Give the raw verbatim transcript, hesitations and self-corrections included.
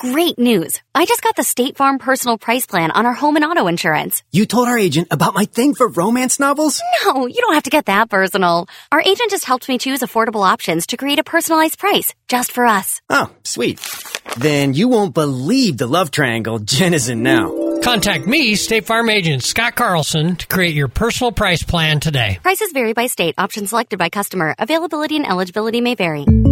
Great news. I just got the State Farm Personal Price Plan on our home and auto insurance. You told our agent about my thing for romance novels? No, you don't have to get that personal. Our agent just helped me choose affordable options to create a personalized price just for us. Oh, sweet. Then you won't believe the love triangle Jen is in now. Contact me, State Farm agent Scott Carlson, to create your personal price plan today. Prices vary by state. Options selected by customer. Availability and eligibility may vary.